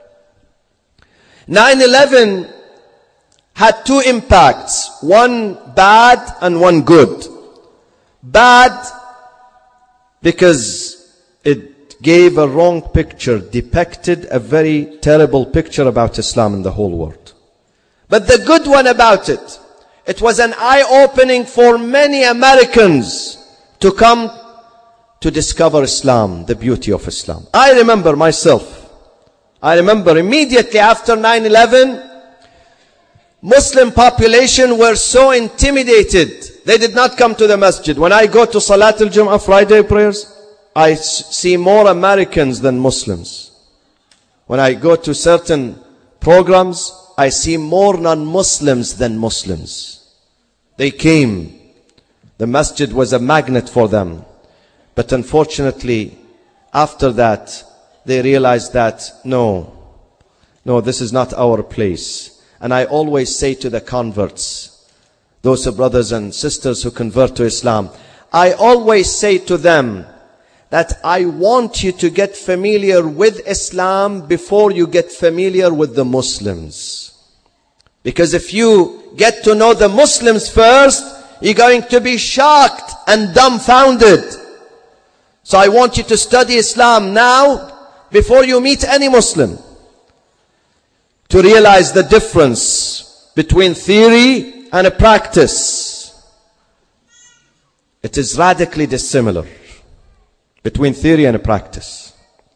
9/11 had 2 impacts, one bad and one good. Bad because it gave a wrong picture, depicted a very terrible picture about Islam in the whole world. But the good one about it, it was an eye-opening for many Americans to come to discover Islam, the beauty of Islam. I remember myself. I remember immediately after 9/11, Muslim population were so intimidated. They did not come to the masjid. When I go to Salat al-Jum'ah, Friday prayers, I see more Americans than Muslims. When I go to certain programs, I see more non-Muslims than Muslims. They came. The masjid was a magnet for them. But unfortunately, after that, they realized that, no, this is not our place. And I always say to the converts, those brothers and sisters who convert to Islam, I always say to them that I want you to get familiar with Islam before you get familiar with the Muslims. Because if you get to know the Muslims first, you're going to be shocked and dumbfounded. So I want you to study Islam now before you meet any Muslim, to realize the difference between theory and a practice. It is radically dissimilar between theory and a practice.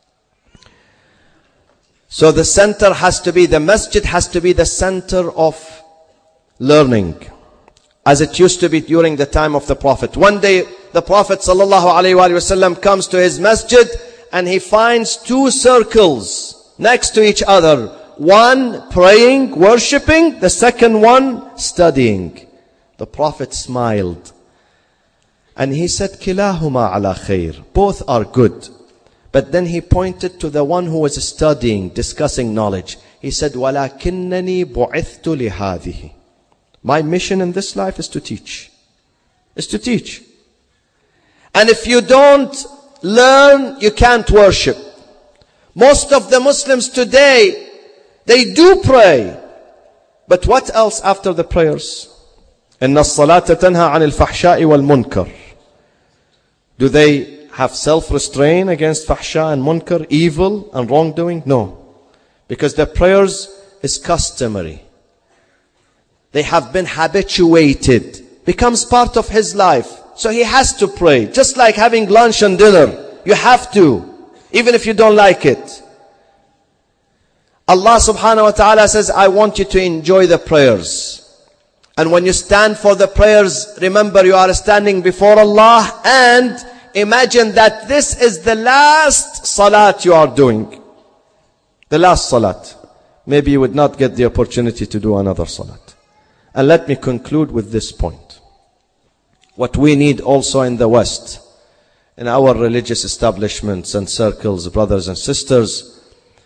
So the center has to be, the masjid has to be the center of learning, as it used to be during the time of the Prophet. One day the Prophet ﷺ comes to his masjid and he finds two circles next to each other. One praying, worshipping, the second one studying. The Prophet smiled and he said, Kilahuma ala khair. Both are good. But then he pointed to the one who was studying, discussing knowledge. He said, وَلَكِنَّنِي بُعِثْتُ لِهَذِهِ. My mission in this life is to teach. Is to teach. And if you don't learn, you can't worship. Most of the Muslims today, they do pray. But what else after the prayers? إِنَّ الصَّلَاةَ تَنْهَى عَنِ الْفَحْشَاءِ وَالْمُنْكَرِ. Do they have self-restraint against fahsha and munkar, evil and wrongdoing? No. Because their prayers is customary. They have been habituated. Becomes part of his life. So he has to pray. Just like having lunch and dinner. You have to. Even if you don't like it. Allah subhanahu wa ta'ala says, I want you to enjoy the prayers. And when you stand for the prayers, remember you are standing before Allah, and imagine that this is the last salat you are doing. The last salat. Maybe you would not get the opportunity to do another salat. And let me conclude with this point. What we need also in the West, in our religious establishments and circles, brothers and sisters,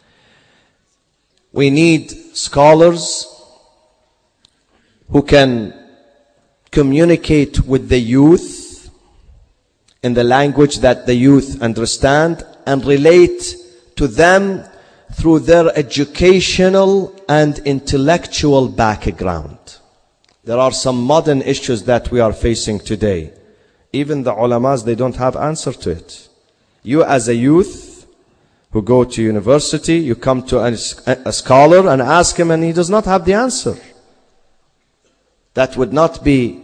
we need scholars who can communicate with the youth in the language that the youth understand and relate to them through their educational and intellectual background. There are some modern issues that we are facing today. Even the ulamas, they don't have answer to it. You as a youth who go to university, you come to a scholar and ask him and he does not have the answer. That would not be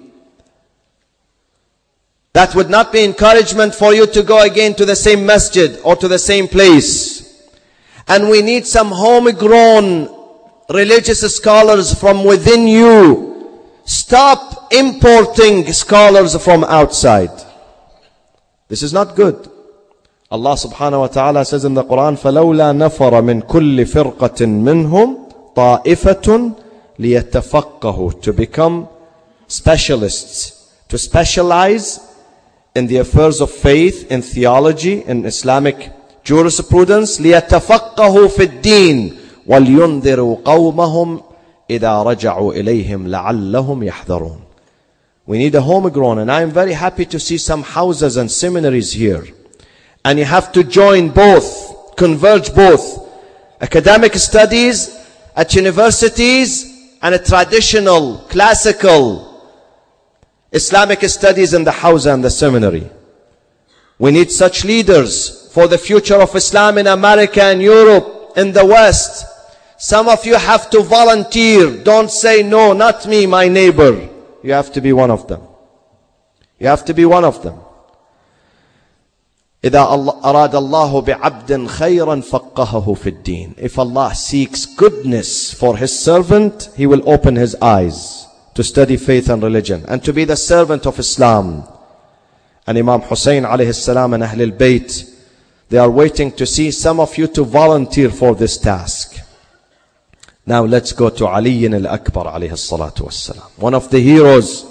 encouragement for you to go again to the same masjid or to the same place. And we need some homegrown religious scholars from within you. Stop importing scholars from outside. This is not good. Allah subhanahu wa ta'ala says in the Quran, فَلَوْلَا نَفَرَ مِنْ كُلِّ فِرْقَةٍ مِّنْهُمْ طَائِفَةٌ لِيَتَّفَقَّهُ. To become specialists, to specialize in the affairs of faith, in theology, in Islamic jurisprudence. لِيَتَّفَقَّهُ فِي الدِّينِ وَلْيُنذِرُوا قَوْمَهُمْ إِذَا رَجَعُوا إِلَيْهِمْ لَعَلَّهُمْ يَحْذَرُونَ. We need a homegrown, and I am very happy to see some houses and seminaries here. And you have to join both, converge both. Academic studies at universities and a traditional, classical Islamic studies in the house and the seminary. We need such leaders for the future of Islam in America and Europe, in the West. Some of you have to volunteer. Don't say, no, not me, my neighbor. You have to be one of them. You have to be one of them. إِذَا أَرَادَ اللَّهُ بِعَبْدٍ خَيْرًا فَقَّهَهُ فِي الدِّينِ. If Allah seeks goodness for His servant, He will open his eyes to study faith and religion and to be the servant of Islam. And Imam Hussein alayhi salam and Ahlul Bayt, they are waiting to see some of you to volunteer for this task. Now let's go to Ali al-Akbar alayhi salatu wassalam. One of the heroes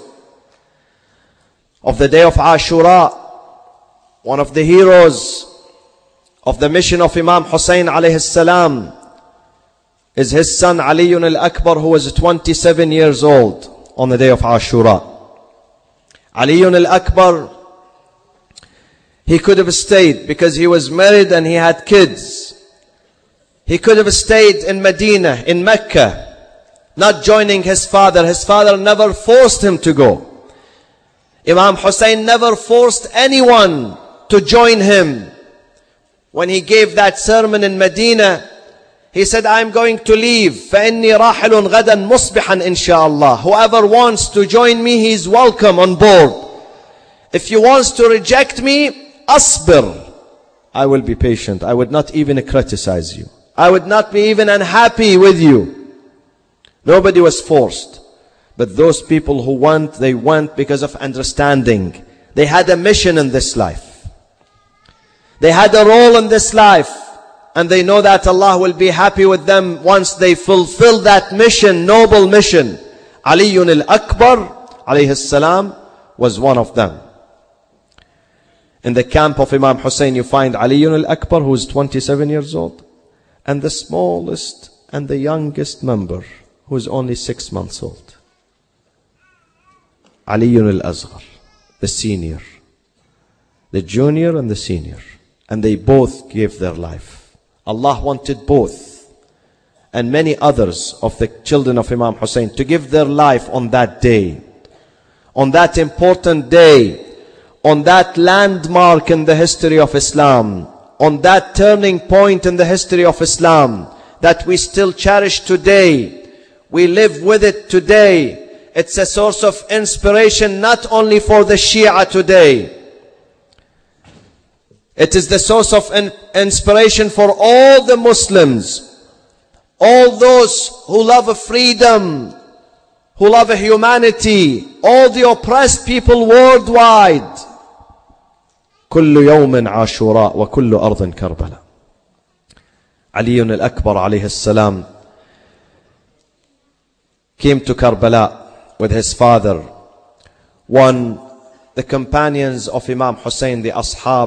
of the day of Ashura, one of the heroes of the mission of Imam Hussein alayhi salam is his son Ali al-Akbar, who was 27 years old on the day of Ashura. Ali al-Akbar, He could have stayed because he was married and he had kids. He could have stayed in Medina, in Mecca, not joining his father. His father never forced him to go. Imam Hussein never forced anyone to join him. When he gave that sermon in Medina, he said, I'm going to leave. فَإِنِّي رَاحِلٌ غَدًا مُصْبِحًا إِنْ شَاءَ اللَّهِ. Whoever wants to join me, he's welcome on board. If you wants to reject me, أصبر. I will be patient. I would not even criticize you. I would not be even unhappy with you. Nobody was forced. But those people who went, they went because of understanding. They had a mission in this life. They had a role in this life. And they know that Allah will be happy with them once they fulfill that mission, noble mission. Aliyun al-Akbar, alayhi salam, was one of them. In the camp of Imam Hussein, you find Aliyun al-Akbar, who is 27 years old, and the smallest and the youngest member, who is only 6 months old. Aliyun al-Asghar, the senior. The junior and the senior. And they both gave their life. Allah wanted both, and many others of the children of Imam Hussein, to give their life on that day. On that important day. On that landmark in the history of Islam. On that turning point in the history of Islam. That we still cherish today. We live with it today. It's a source of inspiration not only for the Shia today. It is the source of inspiration for all the Muslims. All those who love freedom, who love humanity, all the oppressed people worldwide. كل يوم عاشوراء وكل أرض كربلاء. علي الأكبر عليه السلام came to Karbala with his father. The companions of Imam Hussein, the Ashab,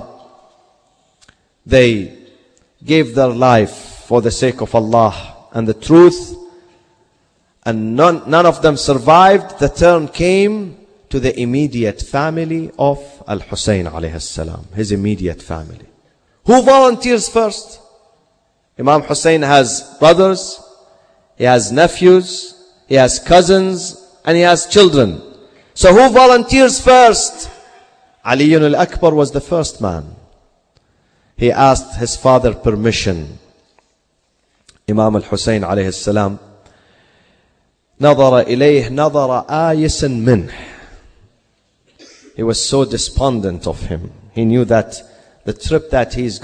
they gave their life for the sake of Allah and the truth, and none of them survived. The turn came to the immediate family of Al-Hussein alayhi salam, his immediate family. Who volunteers first? Imam Hussein has brothers, he has nephews, he has cousins, and he has children. So who volunteers first? Ali al-Akbar was the first man. He asked his father permission. Imam al-Hussein alayhi salam نظر إليه نظر آيس منه. He was so despondent of him. He knew that the trip that he's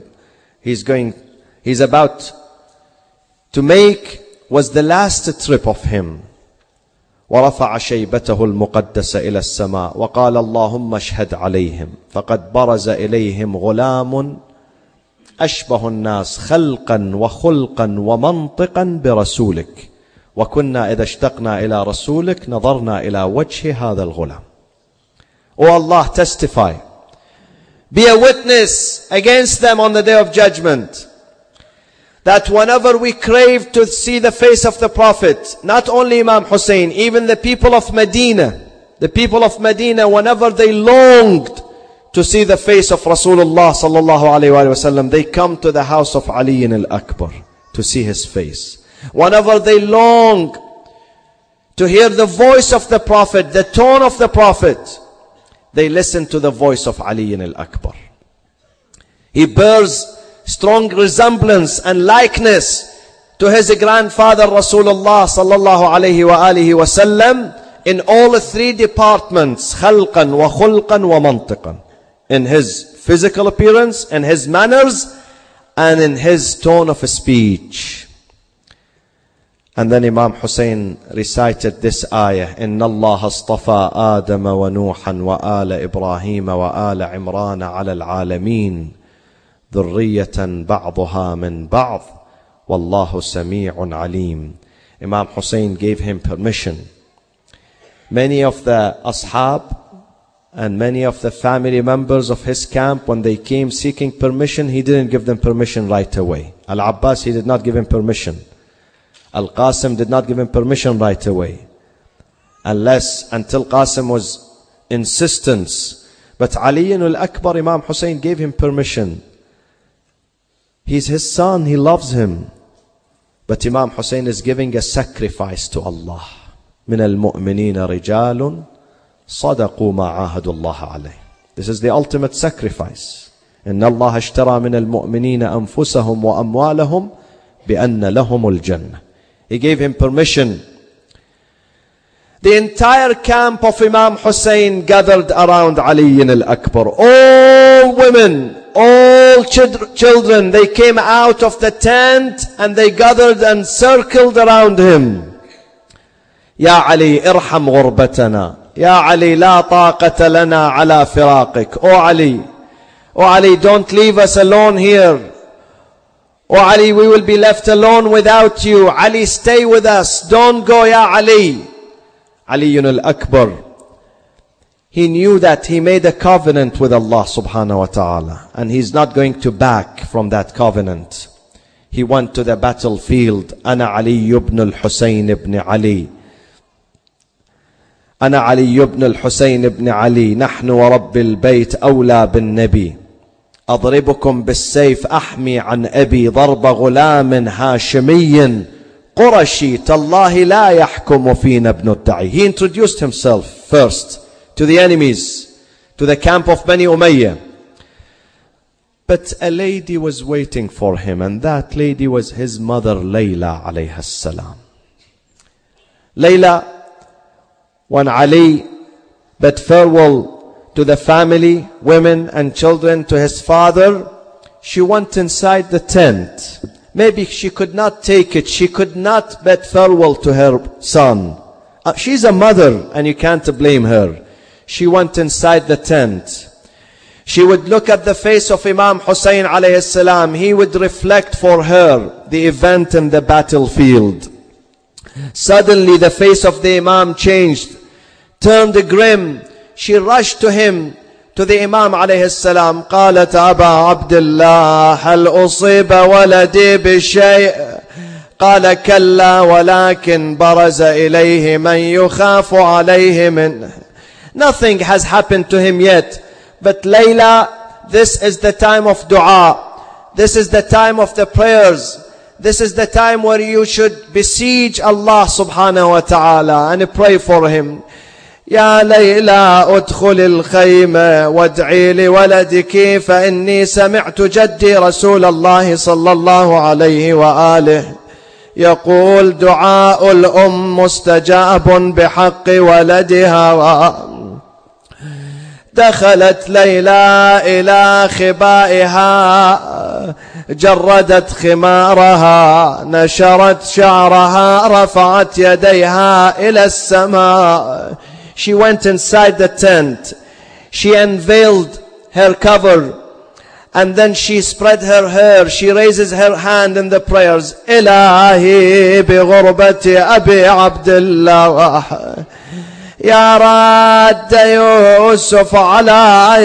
about to make was the last trip of him. ورفع شيبته المقدسة إلى السماء وقال اللهم اشهد عليهم فقد برز إليهم غلام أشبه الناس خلقا وخلقا ومنطقا برسولك وكنا إذا اشتقنا إلى رسولك نظرنا إلى وجه هذا الغلام. O Allah, testify. Be a witness against them on the day of judgment, that whenever we crave to see the face of the Prophet, not only Imam Hussein, even the people of Medina, whenever they longed to see the face of Rasulullah sallallahu alaihi wasallam, they come to the house of Ali al-Akbar to see his face. Whenever they long to hear the voice of the Prophet, the tone of the Prophet, they listen to the voice of Ali al-Akbar. He bears strong resemblance and likeness to his grandfather Rasulullah sallallahu alaihi wa alihi wasallam in all three departments, khalqan wa khulqan wa mantiqan, in his physical appearance, in his manners, and in his tone of speech. And then Imam Hussein recited this ayah, إِنَّ اللَّهَ اصْطَفَى آدَمَ وَنُوحًا وَآلَ إِبْرَاهِيمَ وَآلَ عِمْرَانَ عَلَى الْعَالَمِينَ ذُرِّيَّةً بَعْضُهَا مِنْ بَعْضٍ وَاللَّهُ سَمِيعٌ عَلِيمٌ. Imam Hussein gave him permission. Many of the ashab and many of the family members of his camp, when they came seeking permission, he didn't give them permission right away. Al-Abbas, he did not give him permission. Al-Qasim did not give him permission right away, until Qasim was insistence. But Ali al-Akbar, Imam Hussein gave him permission. He's his son, he loves him. But Imam Hussein is giving a sacrifice to Allah. من المؤمنين رجال صدقوا ما عاهدوا الله عليه. This is the ultimate sacrifice. إن الله اشترى من المؤمنين أنفسهم وأموالهم بأن لهم الجنة. He gave him permission. The entire camp of Imam Hussein gathered around Ali al-Akbar. All women, all children, they came out of the tent and they gathered and circled around him. يا علي ارحم غربتنا. يا علي لا طاقة لنا على فراقك. Oh Ali, don't leave us alone here. Oh Ali, we will be left alone without you. Ali, stay with us. Don't go, Ya Ali. Ali al-Akbar, he knew that he made a covenant with Allah subhanahu wa ta'ala, and he's not going to back from that covenant. He went to the battlefield. أنا علي بن الحسين بن علي. أنا علي بن الحسين بن علي. نحن ورب البيت أولى بالنبي. أضربكم بالسيف أحمي عن أبي ضرب غلام هاشمي قرشي تالله لا يحكم فينا ابن الدعي. He introduced himself first to the enemies, to the camp of Bani Umayyah. But a lady was waiting for him, and that lady was his mother Layla alayha salam. Layla, when Ali bid farewell to the family, women and children, to his father, she went inside the tent. Maybe she could not take it. She could not bid farewell to her son. She's a mother and you can't blame her. She went inside the tent. She would look at the face of Imam Hussein alayhi salam. He would reflect for her the event in the battlefield. Suddenly the face of the Imam changed, turned grim. She rushed to him, to the Imam alayhi salam. قالت أبا عبد الله هل أصيب ولدي بشيء قال كلا ولكن برز إليه من يخاف عليه منه. Nothing has happened to him yet. But Layla, this is the time of dua. This is the time of the prayers. This is the time where you should besiege Allah subhanahu wa ta'ala and pray for him. يا ليلى ادخل الخيمة وادعي لولدك فإني سمعت جدي رسول الله صلى الله عليه وآله يقول دعاء الأم مستجاب بحق ولدها. دخلت ليلى إلى خبائها جردت خمارها نشرت شعرها رفعت يديها إلى السماء. She went inside the tent. She unveiled her cover. And then she spread her hair. She raises her hand in the prayers. إلهي بغربة أبي عبد الله يا راد يوسف على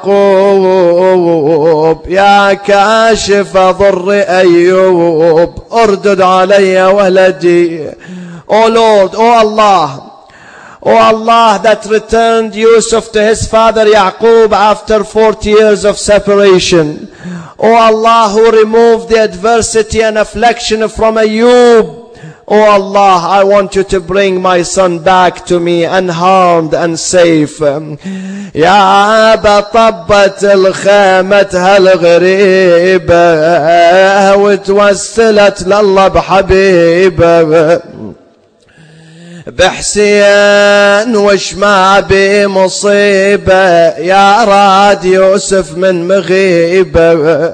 يعقوب يا كاشف ضر أيوب أردد علي ولدي. Oh Lord, oh Allah, oh Allah that returned Yusuf to his father Yaqub after 40 years of separation. Oh Allah who removed the adversity and affliction from Ayub. Oh Allah, I want you to bring my son back to me unharmed and safe. يا أبا طبت الخيمة هالغريبة وتوسلت لله بحبيبه بحسين وش ما بي مصيبة يا راد يوسف من مغيبة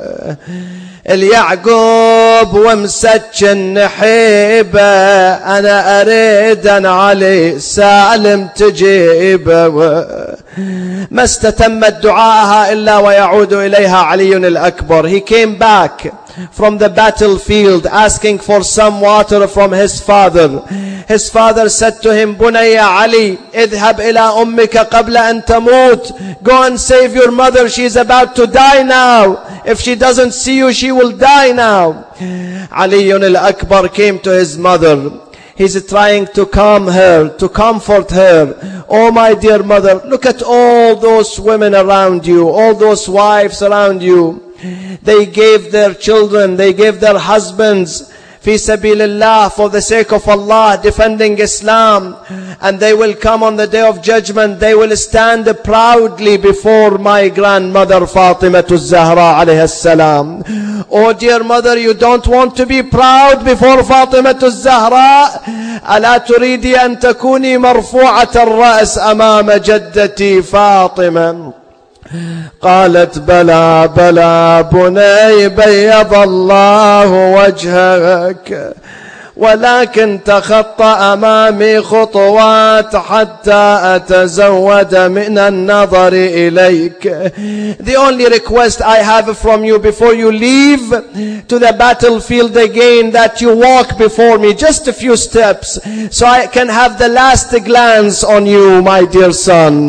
اليعقوب ومسكن نحيبة أنا أريد أن علي سالم تجيبه. ما استتمت دعاءها إلا ويعود إليها علي الأكبر. He came back from the battlefield asking for some water from his father. His father said to him, بني علي اذهب إلى أمك قبل أن تموت. Go and save your mother, she is about to die now. If she doesn't see you, she will die now. Ali al-Akbar came to his mother. He's trying to calm her, to comfort her. Oh my dear mother, look at all those women around you, all those wives around you. They gave their children, they gave their husbands, fi sabilillah, for the sake of Allah, defending Islam. And they will come on the day of judgment, they will stand proudly before my grandmother Fatima Zahra alayha salam. Oh dear mother, you don't want to be proud before Fatima Zahra? ألا تريدي أن تكوني مرفوعة الرأس أمام جدتي فاطمة؟ قالت بلى بلى بني بيض الله وجهك، ولكن تخطى أمامي خطوات حتى أتزود من النظر إليك. The only request I have from you before you leave to the battlefield again, that you walk before me just a few steps so I can have the last glance on you, my dear son.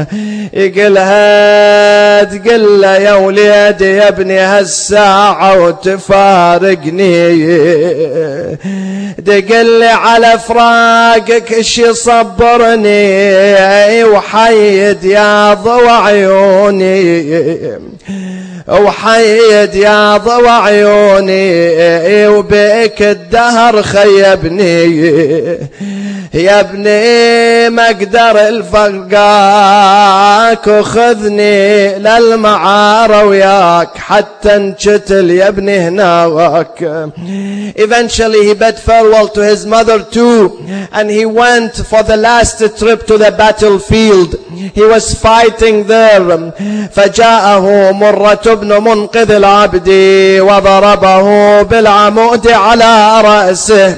يقلها تقل يا وليدي يا ابني هالساعة وتفارقني، دقل على فراقك شي صبرني، وحيد يا ضوى عيوني، وحيد يا ضوى عيوني، وبيك الدهر خيبني، يا ابني ما اقدر الفرقاك، وخذني للمعارة وياك حتى انشتل يا ابني هناك. Eventually he bid farewell to his mother too, and he went for the last trip to the battlefield. He was fighting there. فجاءه مرة بن منقذ العبد وضربه بالعمود على رأسه.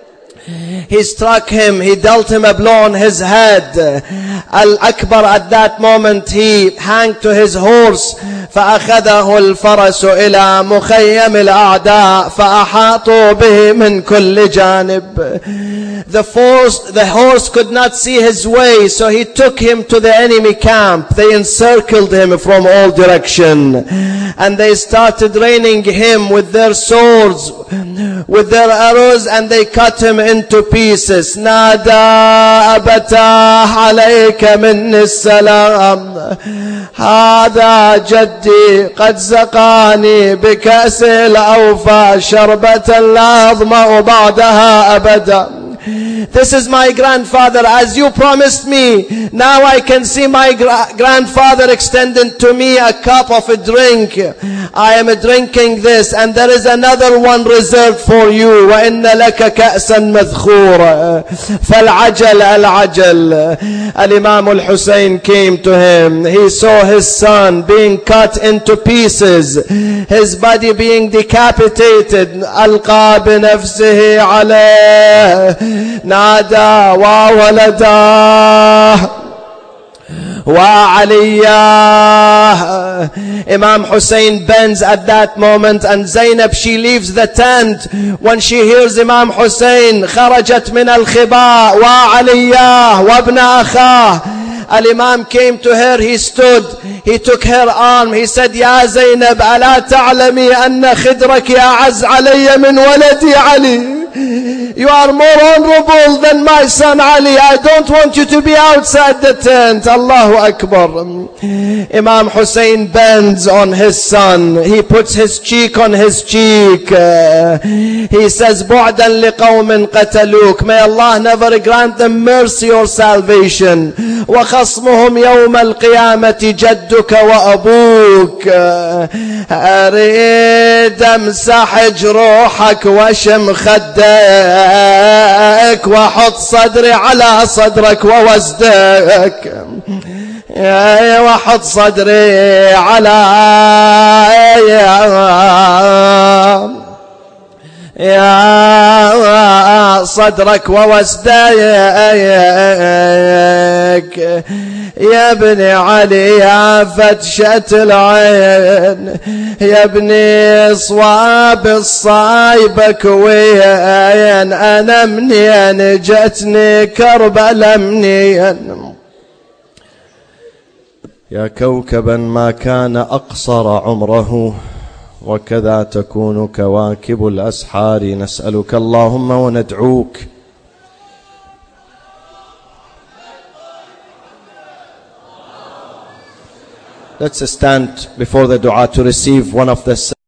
He struck him, he dealt him a blow on his head. Al-Akbar at that moment, he hung to his horse. فأخذه الفرس إلى مخيم الأعداء فأحاطوا به من كل جانب. The horse could not see his way, so he took him to the enemy camp. They encircled him from all directions, and they started raining him with their swords, with their arrows, and they cut him into pieces. نادى أبتاه عليك مني السلام، هذا جدي قد سقاني بكأس الأوفى شربة لا أظمأ بعدها أبدا. This is my grandfather, as you promised me. Now I can see my grandfather extending to me a cup of a drink. I am drinking this, and there is another one reserved for you. وَإِنَّ لَكَ كَأْسًا مَذْخُورًا فَالْعَجَلَ الْعَجَلَ. Al-Imam al-Hussein came to him. He saw his son being cut into pieces, his body being decapitated. ألقى بنفسه عليه نادى وولداه وعلياه. Imam Hussein bends at that moment, and Zainab, she leaves the tent when she hears Imam Hussein. خرجت من الخباء وعلياه وابن أخاه. Al-Imam came to her, he stood, he took her arm, he said, يا زينب ألا تعلمي أن خدرك أعز علي من ولدي علي. You are more honorable than my son Ali. I don't want you to be outside the tent. Allahu Akbar. Imam Hussein bends on his son. He puts his cheek on his cheek. He says, بعدا لقوم قتلوك. May Allah never grant them mercy or salvation. وخصمهم يوم القيامة جدك وأبوك. أريد أمسح جروحك وشم خدك وحط صدري على صدرك ووزدك. وحط صدري على يا صدرك ووزدك. يا ابن علي يا فتشة العين، يا ابني صواب الصايبك وين، أنا منين جتني كربلاء منين. يا كوكبا ما كان أقصر عمره، وكذا تكون كواكب الأسحار. نسألك اللهم وندعوك Let's stand before the dua to receive one of the